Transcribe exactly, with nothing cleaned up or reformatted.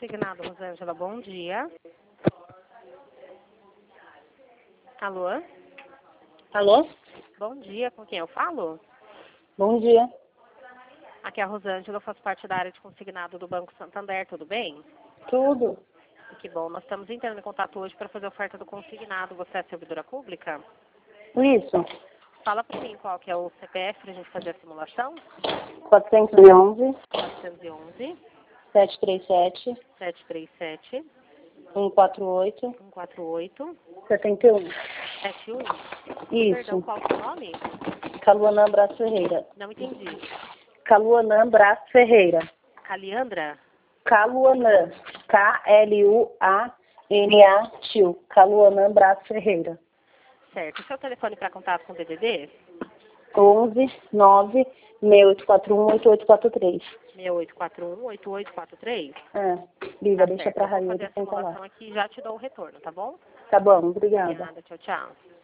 consignado, Rosângela, bom dia. Alô? Alô? Bom dia, com quem eu falo? Bom dia. Aqui é a Rosângela, eu faço parte da área de consignado do Banco Santander, tudo bem? Tudo? Que bom, nós estamos entrando em contato hoje para fazer a oferta do consignado. Você é servidora pública? Isso. Fala para mim qual que é o C P F para a gente fazer a simulação. quatrocentos e onze, quatrocentos e onze, setecentos e trinta e sete, setecentos e trinta e sete, cento e quarenta e oito, cento e quarenta e oito, setenta e um. setenta e um. Perdão, Isso. qual que é o nome? Caluanã Braço Ferreira. Não entendi. Caluanã Braço Ferreira. Caliandra? Caluanã. K L U A N A Tio. Caluanã Braço Ferreira. Certo. O seu telefone para contato com o D D D? onze, nove, seis oito quatro um, oito oito quatro três. seis oito quatro um, oito oito quatro três? É. Liga, Tá deixa certo. pra Eu vou rainha fazer de a sentar lá. simulação aqui e já te dou o retorno, tá bom? Tá bom, obrigada. Obrigada. Tchau, tchau.